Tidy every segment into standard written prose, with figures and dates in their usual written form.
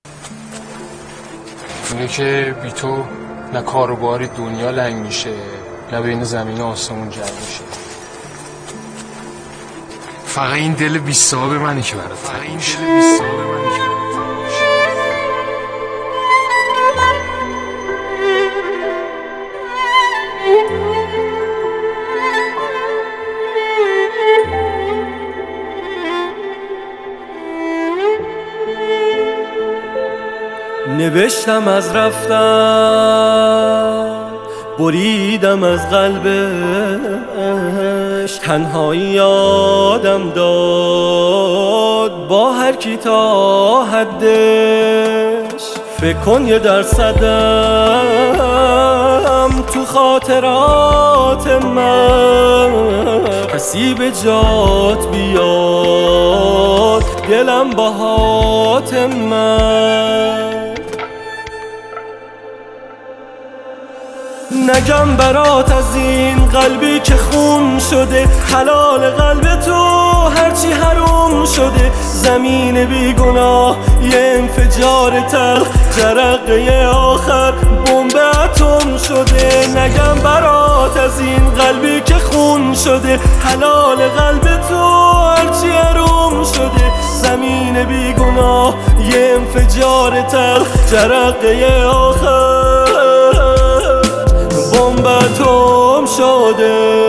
اینه که بی تو نه کاروباری دنیا لنگ میشه، نه بین زمین و آسمون جمع میشه. فقط این دل بی صاحب منی که برات تنگ میشه. نوشتم از رفتن، بریدم از قلبش، تنهایی یادم داد با هر کی تا حدش. فکر کن یه درصدم تو خاطرات من کسی به جات بیاد، دلم باهات من. نگم برات از این قلبی که خون شده، حلال قلب تو هرچی حروم شده. زمین بیگناه یه انفجار تلخ، جرقه آخر بمب اتم شده. نگم برات از این قلبی که خون شده، حلال قلب تو هرچی حروم شده. زمین بیگناه یه انفجار تلخ، جرقه آخر بمب اتم شده.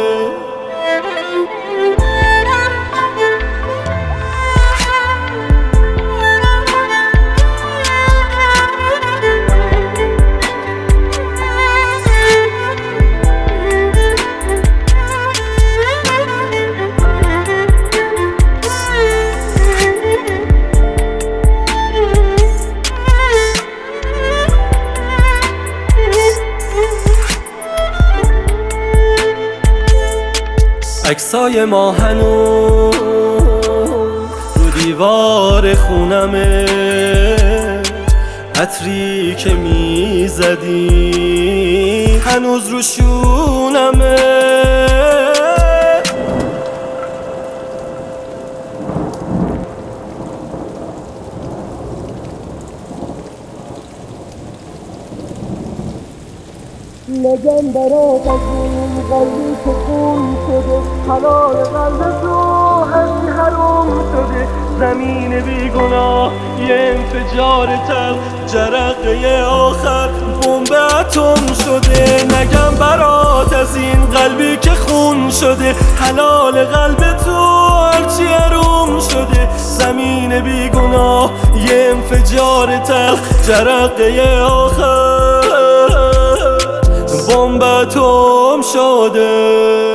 عکسای ما هنوز رو دیوار خونمه، عطری که میزدی هنوز رو شونمه. نگم برات از این قلبی که خون شده، حلال قلب تو هرچی حروم شده. زمین بیگناه یه انفجار تلخ، جرقه آخر بمب اتم شده. نگم برات از این قلبی که خون شده، حلال قلب تو هرچی حروم شده. زمین بیگناه یه انفجار تلخ، جرقه آخر بمب اتم شده.